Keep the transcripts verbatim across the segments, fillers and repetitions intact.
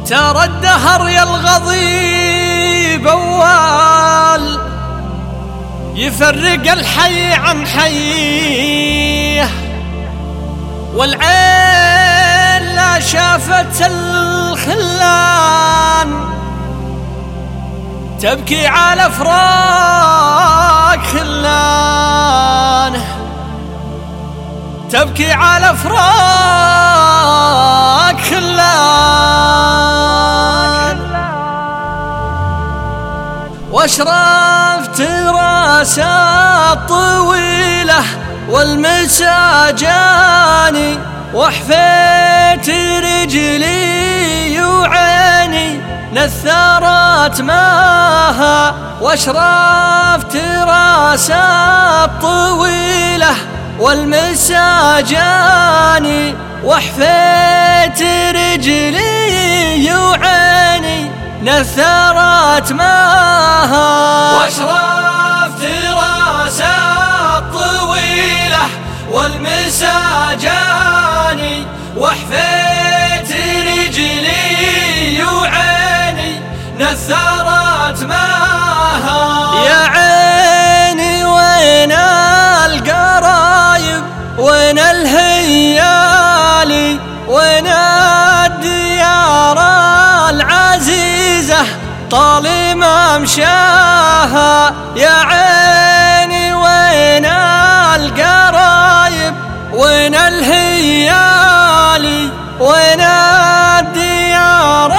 ترى الدهر يا الغضيب أول يفرق الحي عن حيه، والعين لا شافت الخلان تبكي على فراق خلان، تبكي على فراق خلان. واشرفت راسات طويلة والمسا جاني، وحفيت رجلي وعيني نثرت ماها. واشرفت راسات طويلة والمسا جاني، وحفيت رجلي وعيني نثرت ماها. واشرفت راسات طويلة والمسا جاني، وحفيت رجلي وعيني نثرت ماها. يا عيني وين القرايب وين الهيالي وين الديار العزيزة طال ما مشاها. يا عيني وين القرايب وين الهيالي وين الديار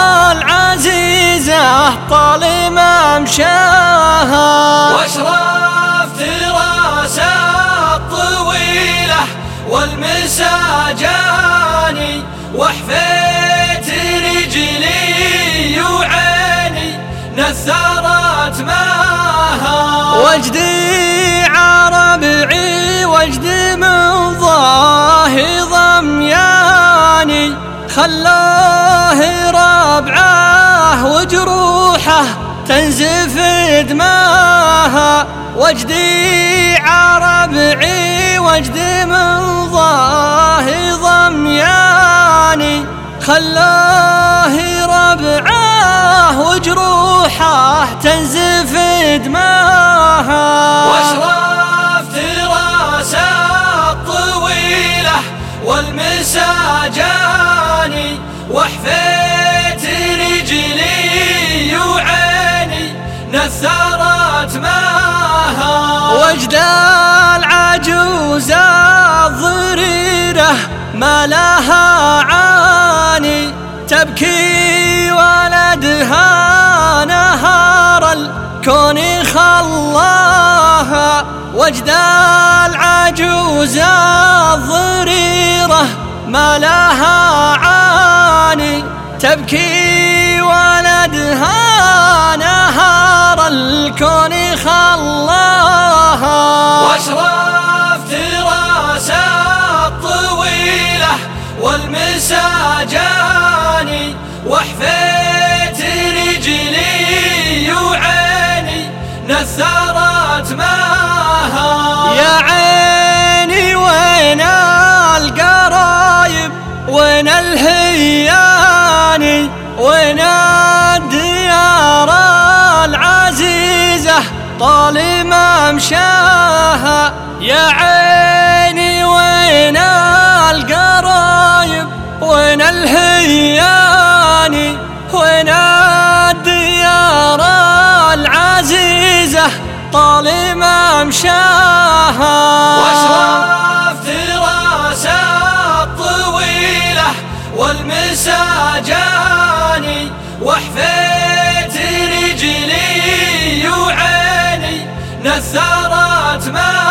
العزيزة طال ما مشاها. واشرفت راسات طويلة والمسا جاني، وحفيت رجلي وعيني نثرت ماها. وجدي عربعي وجدي من ضاهي ضمياني، خلاه ربعه وجروحه تنزف دماها. وجدي عربعي وجدي من ضاهي ضمياني، خلاه ربعه وجروحه تنزف دماها. واشرفت راسات طويلة والمسا جاني، وحفيت رجلي وعيني نثرت ماها. وجد العجوز الضريرة ما لها عاني، تبكي ولدها نهار الكون خلاها. وجد العجوز الضريرة ما لها عاني، تبكي ولدها نهار الكون خلاها. واشرفت راسات طويلة والمسا جاني، وحفيت رجلي وعيني نثرت ماها. يا عيني وين القرايب وين الهياني وين الديار العزيزة طال ما مشاها. يا عيني وين القرايب وين الهياني وين الديار العزيزة طال ما مشاها. واشرفت راسات طويلة والمسا جاني، وحفيت رجلي وعيني نثرت ماها.